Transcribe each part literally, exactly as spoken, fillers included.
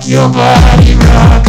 your body rock.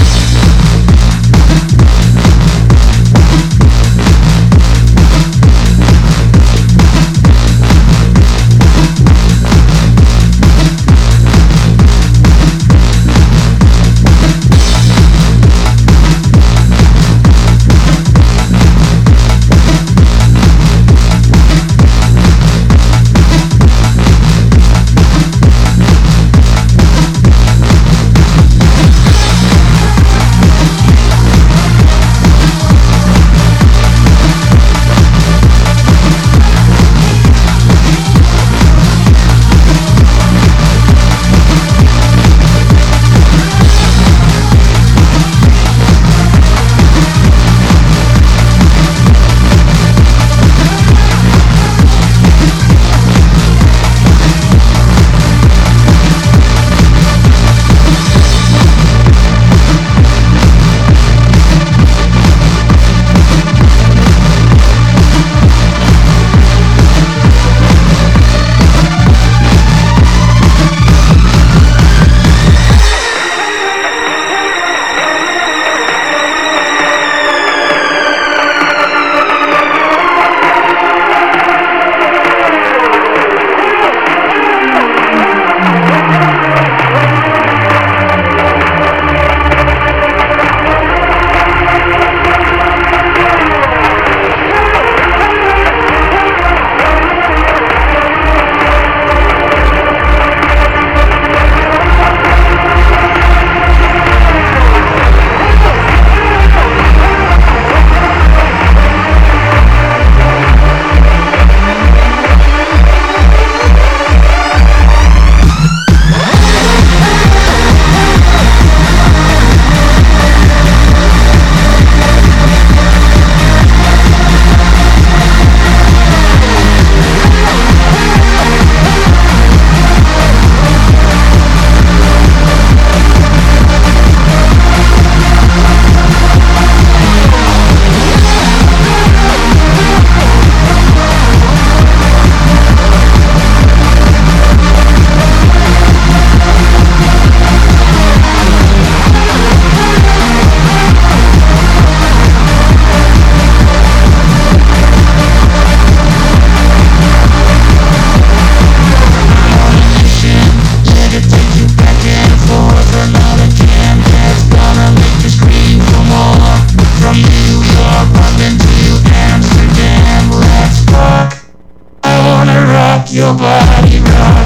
Your body rock.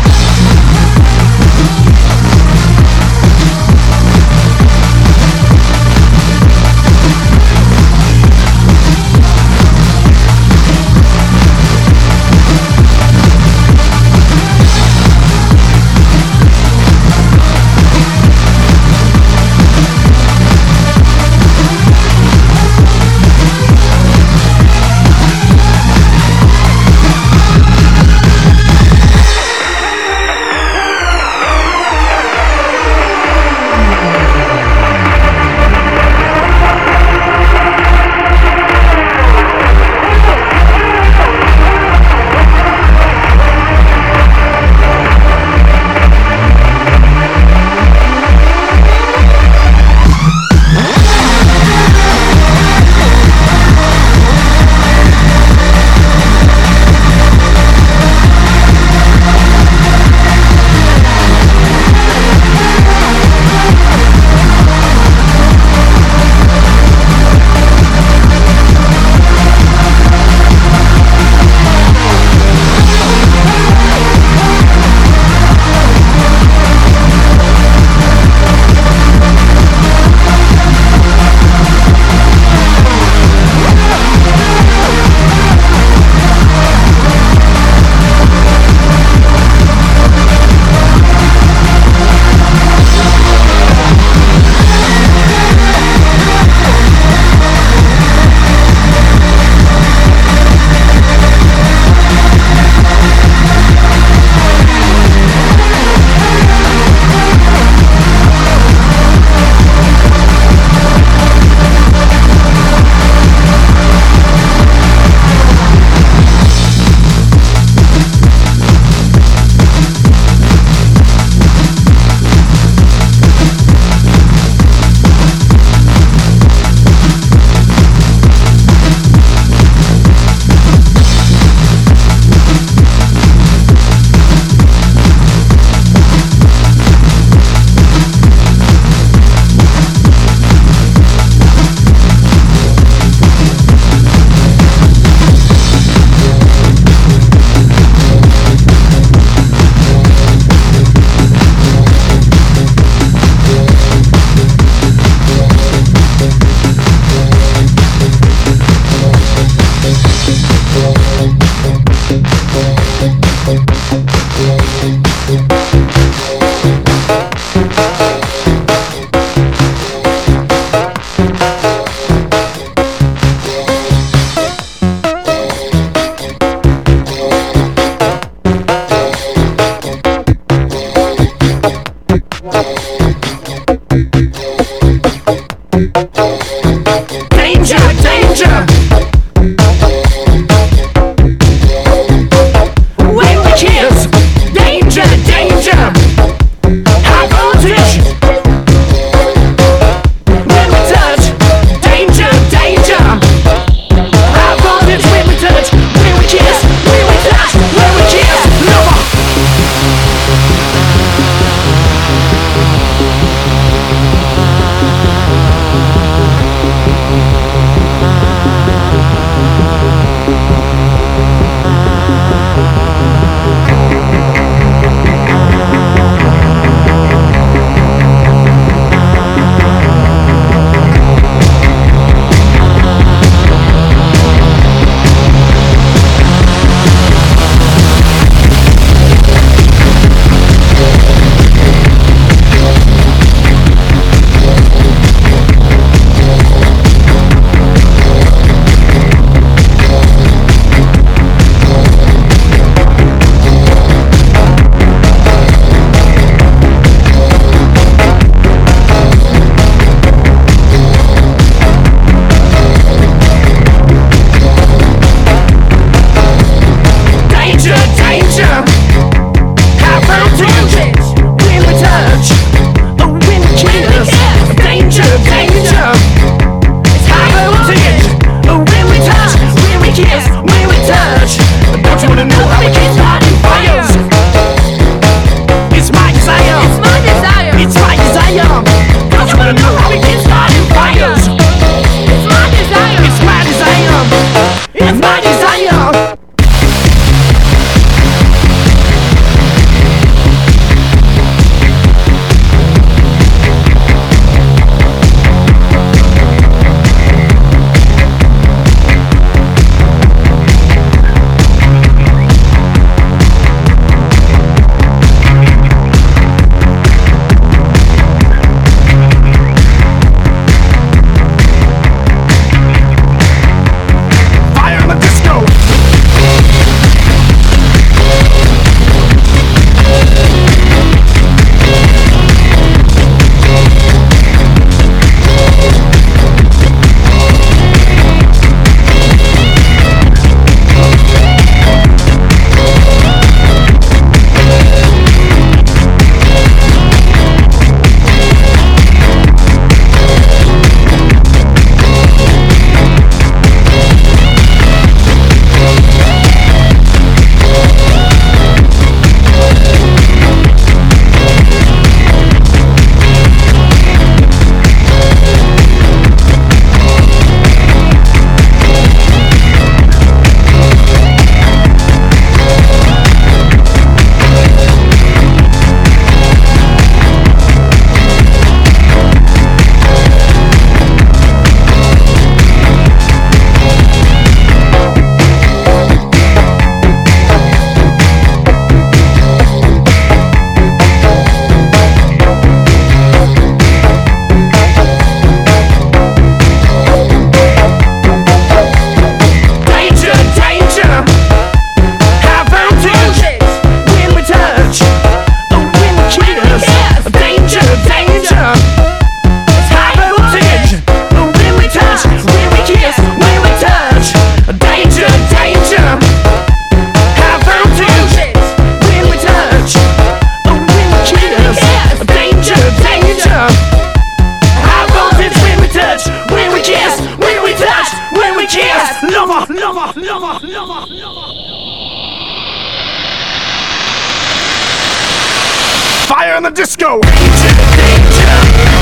Fire in the disco! Danger, danger!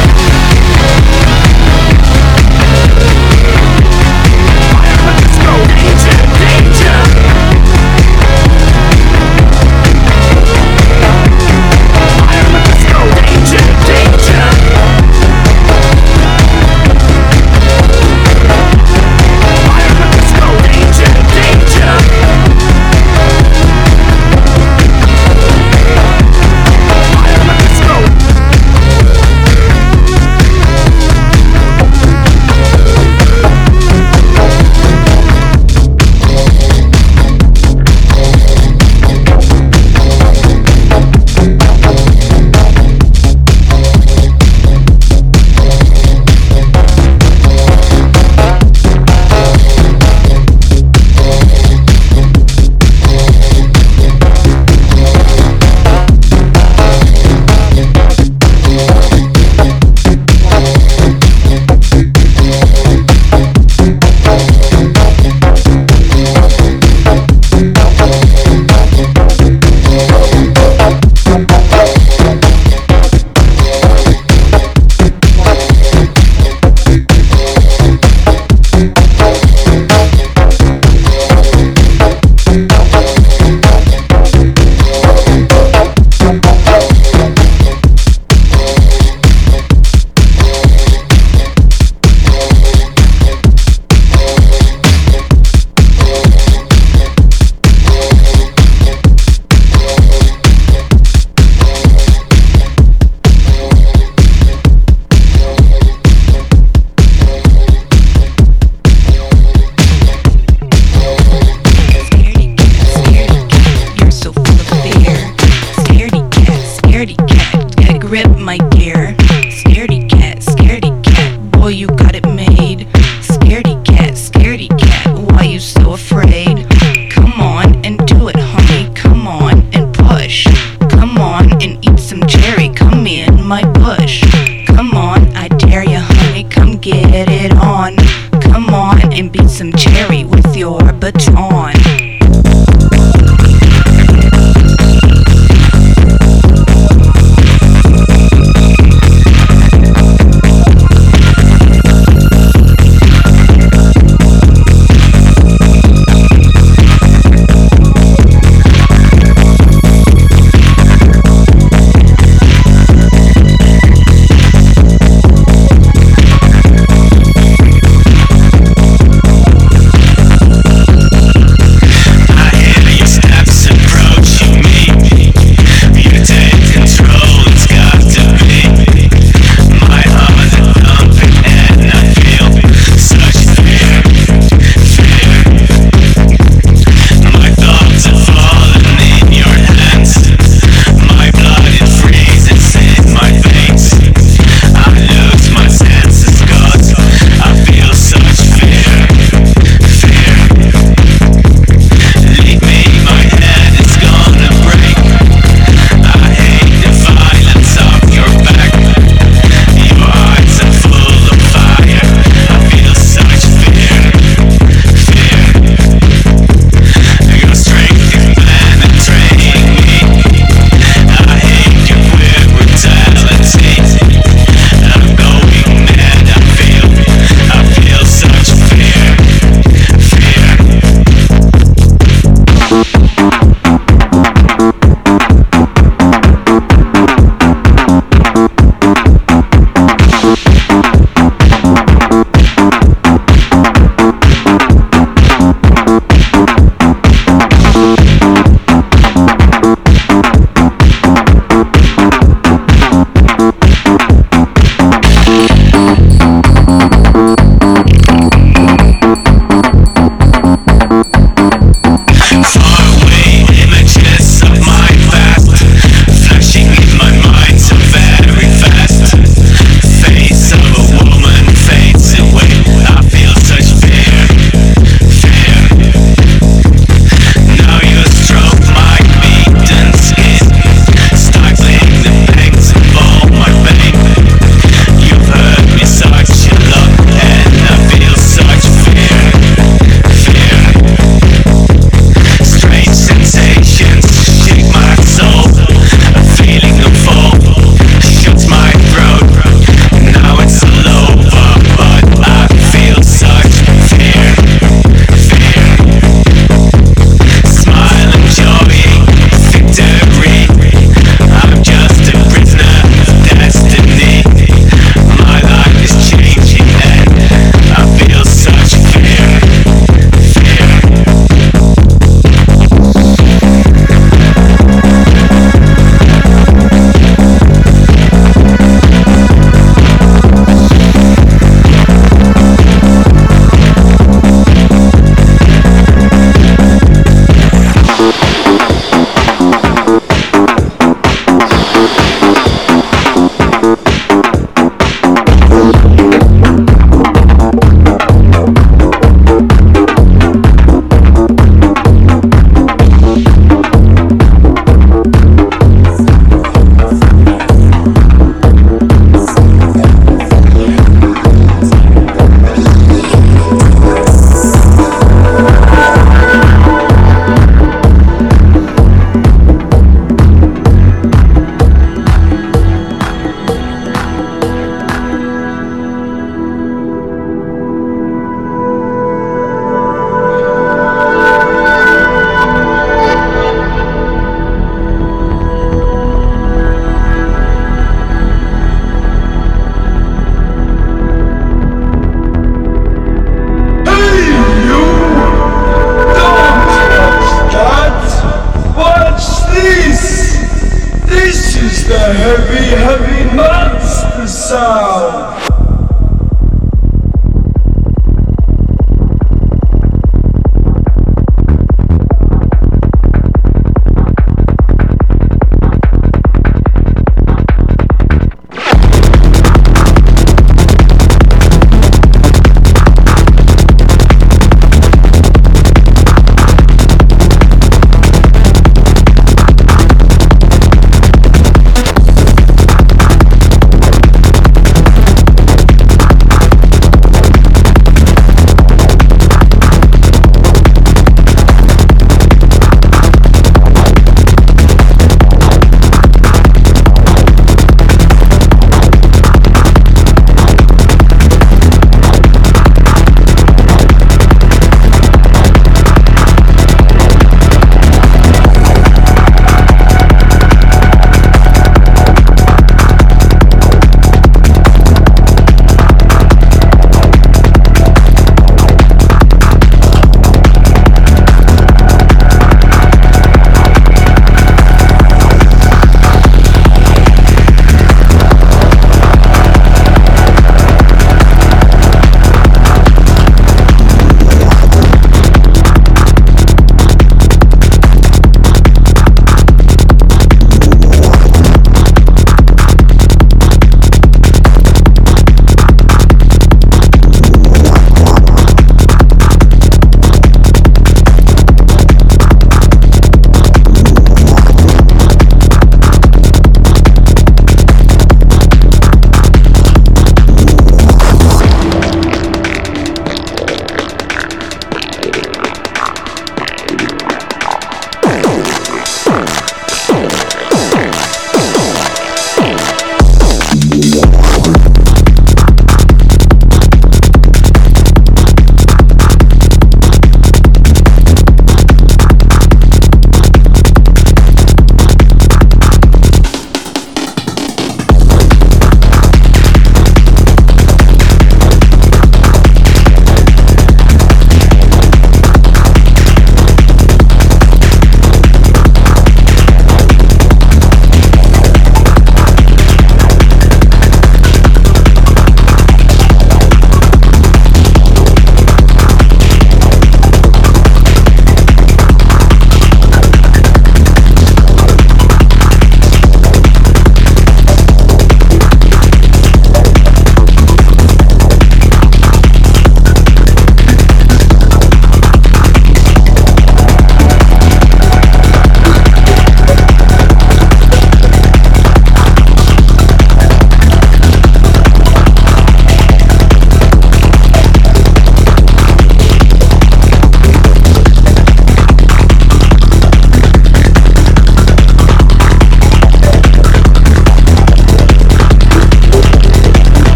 Fire in the disco! Danger, danger! Fire in the disco! Danger, danger! Fire in the disco! Danger, danger! Fire in the disco! grip, my dear. Scaredy cat, scaredy cat, boy, you got it made. Scaredy cat, scaredy cat, why you so afraid? Come on and do it, honey, come on and push. Come on and eat some cherry, come in my bush. Come on, I dare ya, honey, come get it on. Come on and beat some cherry with your baton.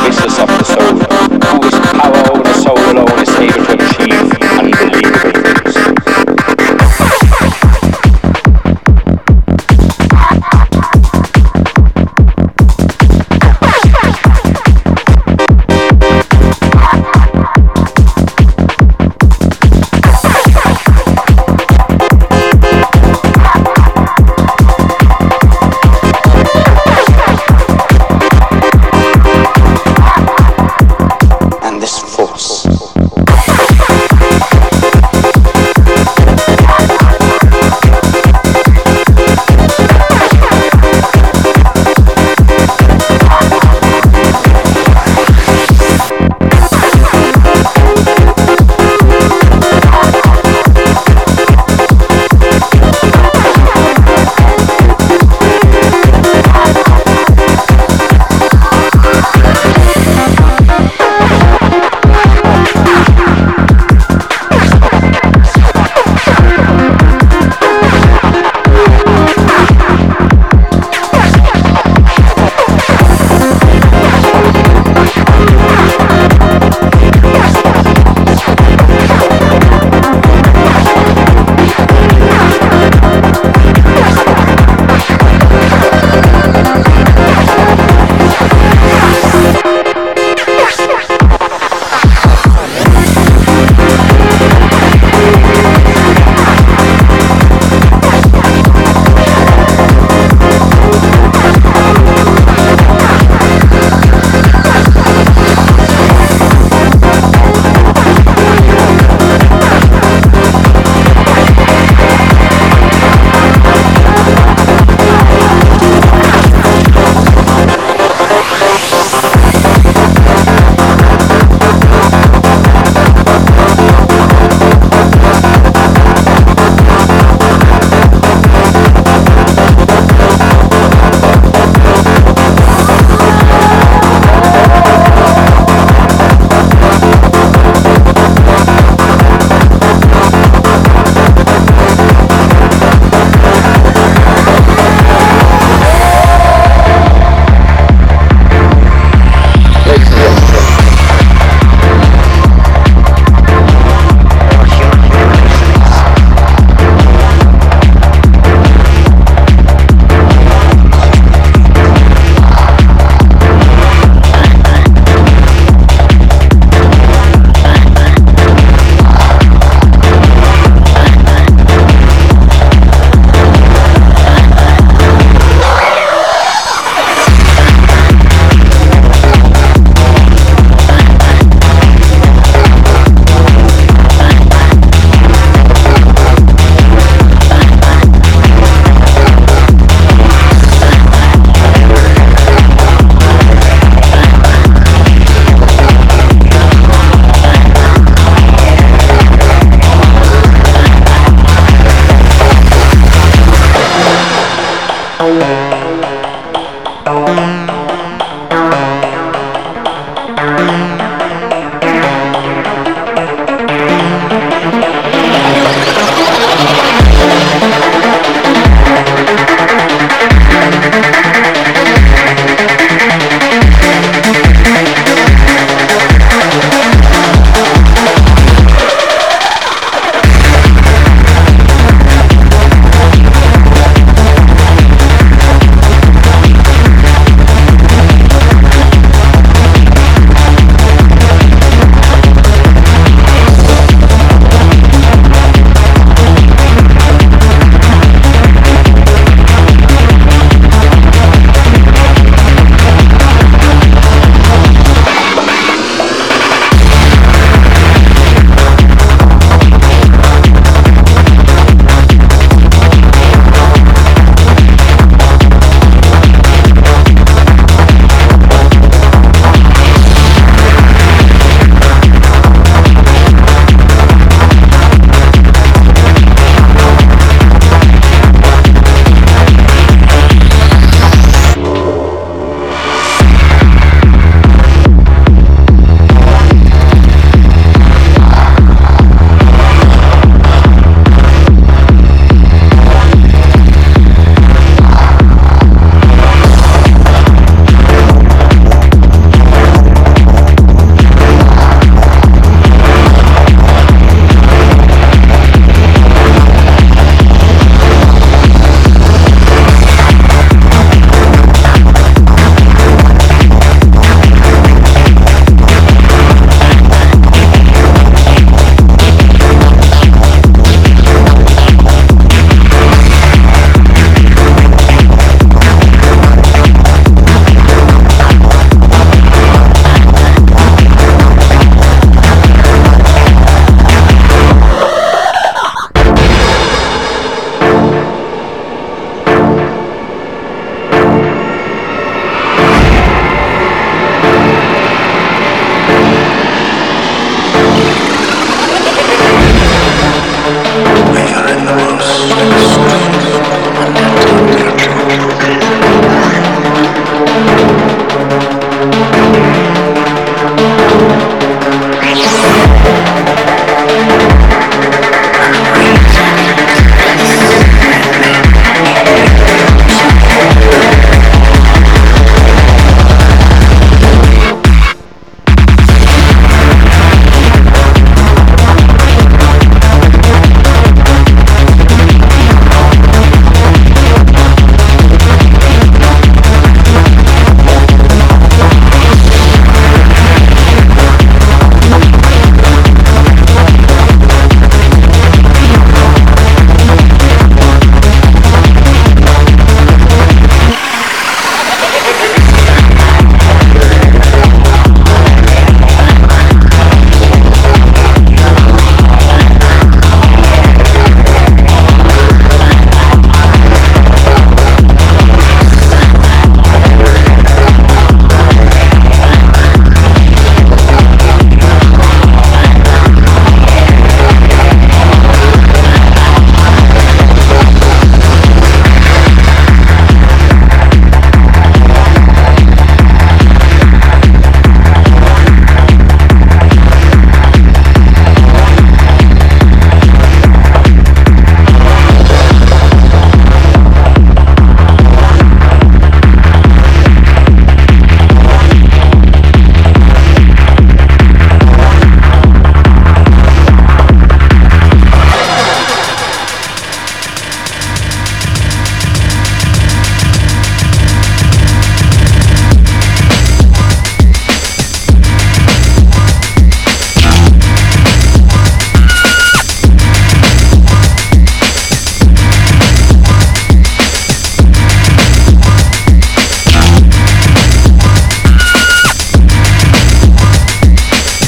abysses of the soul, whose power over the soul alone is able to achieve unbelievable things.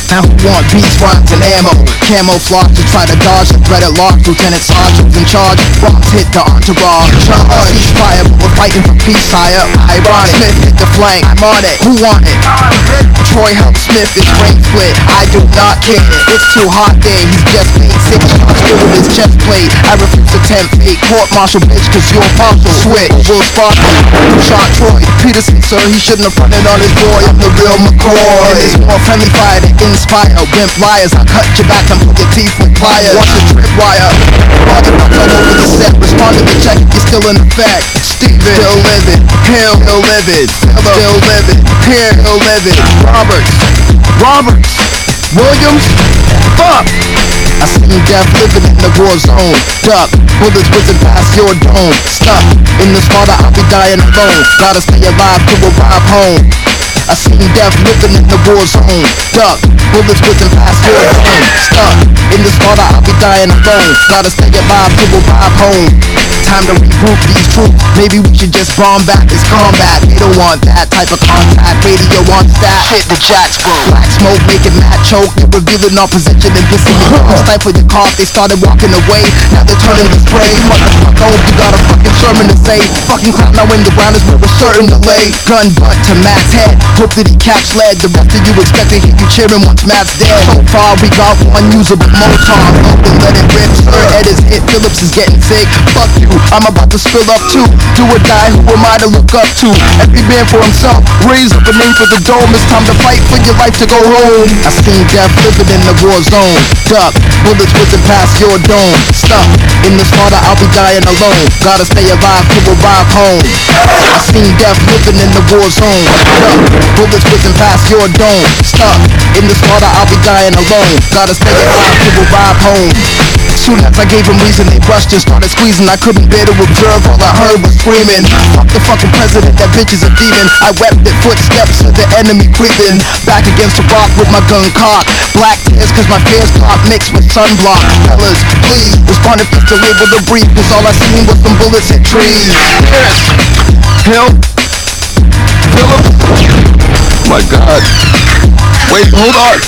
Now who want beats, rhymes, and ammo? Camouflage to try to dodge the threat at large. Lieutenant Sergeant's in charge. Bombs hit the entourage. Charge, ceasefire, but we're fighting for peace, sire. Ironic, Smith hit the flank. I'm on it. Who want it? Troy helped Smith, his brain split. I do not care. It's too hot there. He's just made six shots through his chest plate. I refuse to tempt fate. Court martial, bitch, cause you're partial. Switch, Will Sparkle. Who shot Troy? Peterson, sir. He shouldn't have fronted on his boy. I'm the real McCoy. It is more friendly fire to inspire. Wimp liars. I cut your back and put your teeth with pliers. Watch the trip wire. Father up all over the set. Respond to the check if you're still in effect. Steven, still living. Hill, still living. Phillip, still living. Here, still living. Roberts, Roberts, Williams, fuck. I seen death living in the war zone. Duck, bullets whizzing past your dome. Stuck in the slaughter, I'll be dying alone. Gotta stay alive to arrive home. I seen death living in the war zone. Duck, bullets whizzing past your dome. Stuck in the slaughter, I'll be dying alone. Gotta stay alive to arrive home. Time to regroup these troops. Maybe we should just bomb back this combat. They don't want that type of contact. Radio wants that. Hit the jacks, bro. Black smoke making mad choke. They're revealing our position and pissing you off. Stifle your cough. They started walking away. Now they're turning to spray. Motherfucker, hope you got a fucking Sherman to say. Fucking clown now in the ground is where we're certain to lay. Gun butt to Matt's head. Hope that he caps lead. The rest of you expect to hear you cheering once Matt's dead. So far we got one usable Molotov. Open, let it rip. Sir Ed is hit. Phillips is getting sick. Fuck you. I'm about to spill up too. Do or die, who am I to look up to? Every man for himself, raise up a name for the dome. It's time to fight for your life to go home. I seen death living in the war zone. Duck, bullets whizzing past your dome. Stuck in the slaughter, I'll be dying alone. Gotta stay alive to arrive home. I seen death living in the war zone. Duck, bullets whizzing past your dome. Stuck in the slaughter, I'll be dying alone. Gotta stay alive to arrive home. Soon as I gave him reason, they rushed and started squeezing. I couldn't bear to observe, all I heard was screaming. Fuck the fucking president, that bitch is a demon. I wept at footsteps of the enemy creeping. Back against the rock with my gun cocked. Black tears cause my fears clock mixed with sunblock. Fellas, please, respond if it's still able to breathe. Cause all I seen was some bullets hit trees. Yes, Hill, Phillip, my God. Wait, hold on.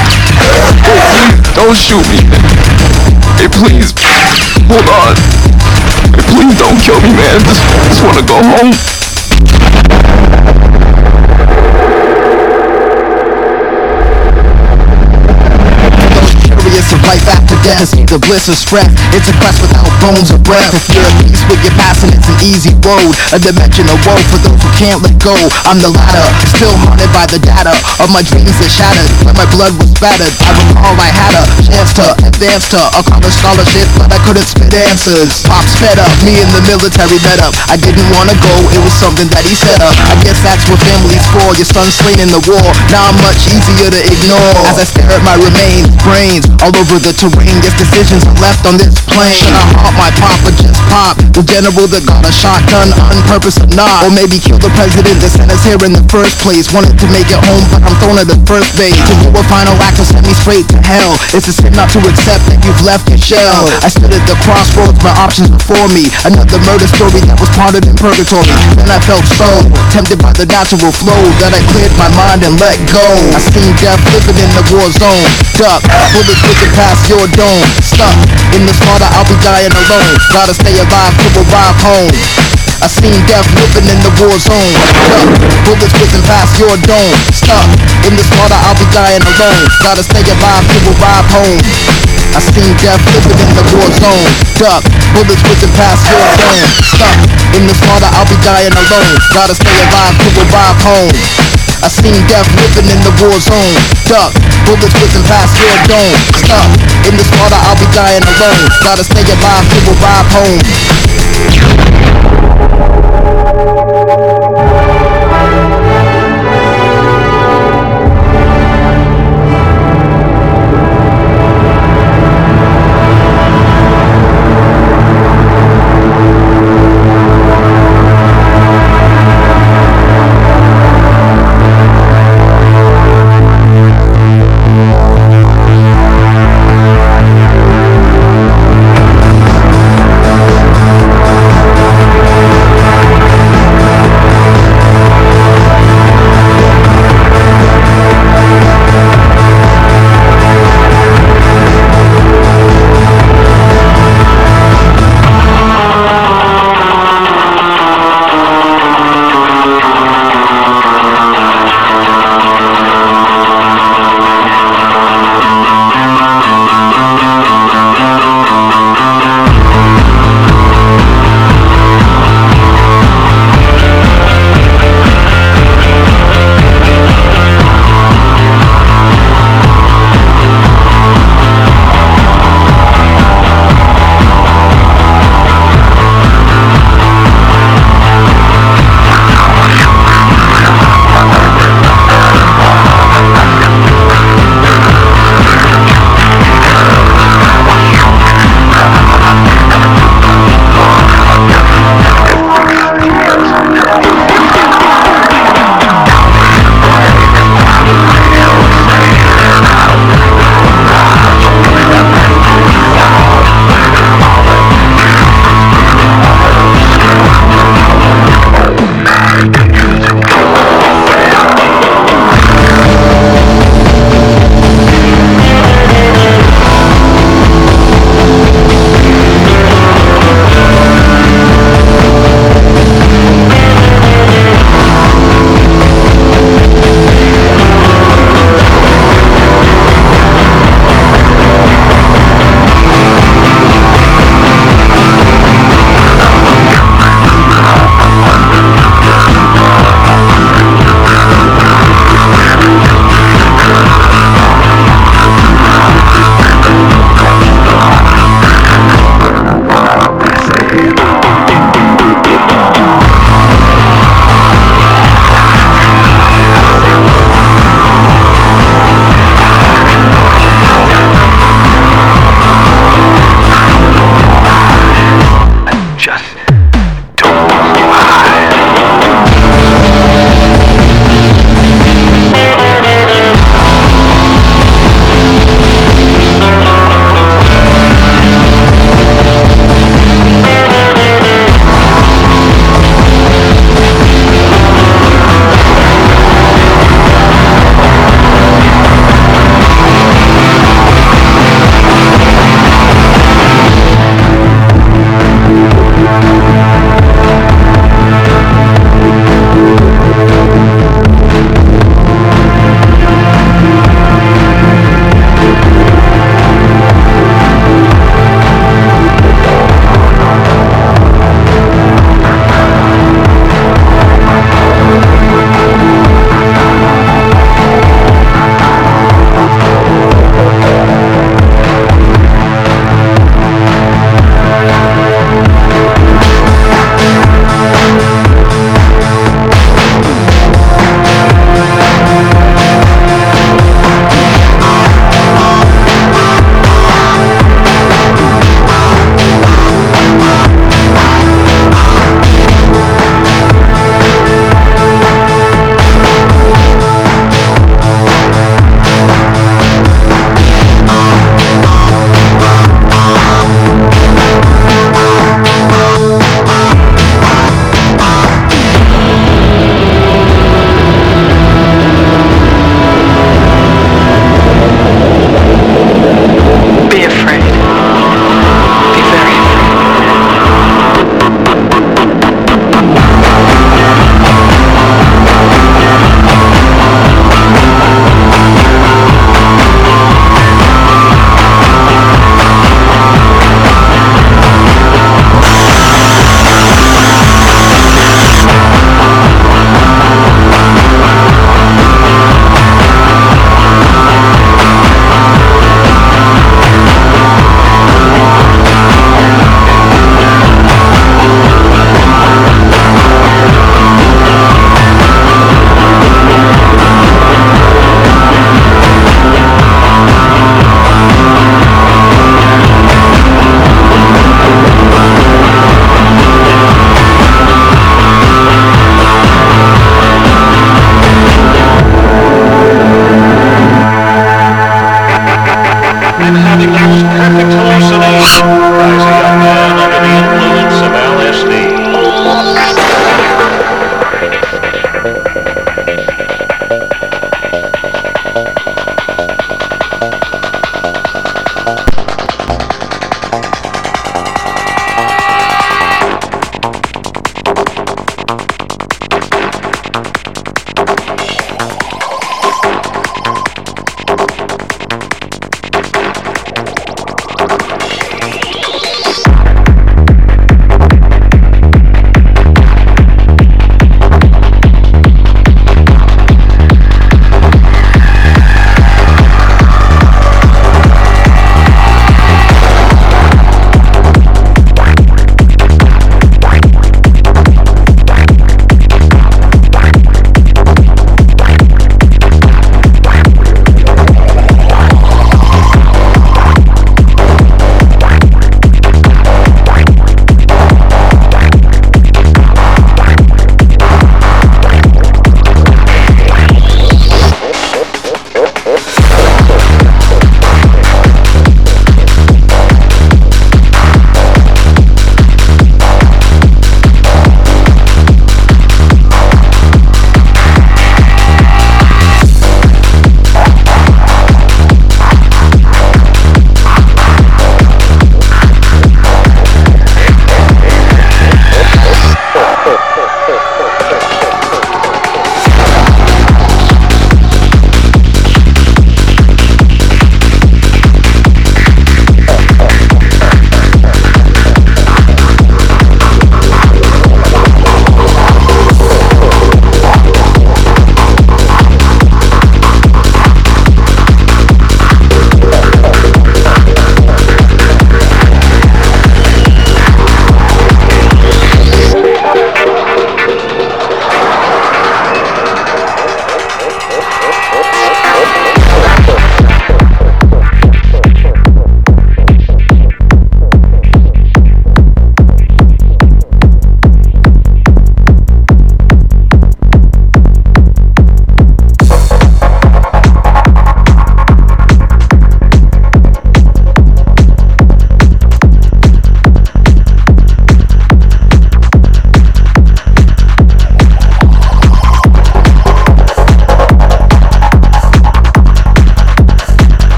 Oh, please, don't shoot me. Hey, please, hold on. Hey, please don't kill me, man. Just, just wanna go home. Of life after death, the bliss of stress. It's a quest without bones or breath. If you're at peace with your passing, it's an easy road. A dimension of woe for those who can't let go. I'm the latter, still haunted by the data of my dreams that shattered when my blood was battered. I recall I had a chance to advance to a college scholarship, but I couldn't spit answers. Pops fed up, me and the military met up. I didn't wanna go, it was something that he set up. I guess that's what family's for. Your son's slain in the war, now I'm much easier to ignore. As I stare at my remains, brains all over the terrain, yes, decisions are left on this plane. Should I haunt my pop or just pop the general that got a shotgun on purpose or not? Or maybe kill the president that sent us here in the first place. Wanted to make it home, but I'm thrown at the first base. To do a final act will send me straight to hell. It's a sin not to accept that you've left your shell. I stood at the crossroads, my options before me. Another murder story that was parted in purgatory. Then I felt so tempted by the natural flow that I cleared my mind and let go. I seen death living in the war zone. Duck, bullets whizzing past your dome. Stuck in the slaughter, I'll be dying alone. Gotta stay alive to arrive home. I seen death living in the war zone. Duck, bullets whizzing past your dome. Stuck in the slaughter, I'll be dying alone. Gotta stay alive to arrive home. I seen death living in the war zone. Duck, bullets whizzing past your dome. Stuck in the slaughter, I'll be dying alone. Gotta stay alive to arrive home. I seen death living in the war zone. Duck, bullets whizzing past your dome. Stuck in the slaughter, I'll be dying alone. Gotta stay alive to arrive home.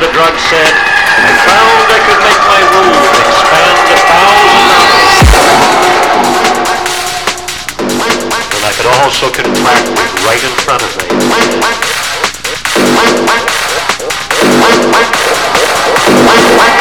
the drug said, I found I could make my room expand a thousand miles. And I could also contract it right in front of me.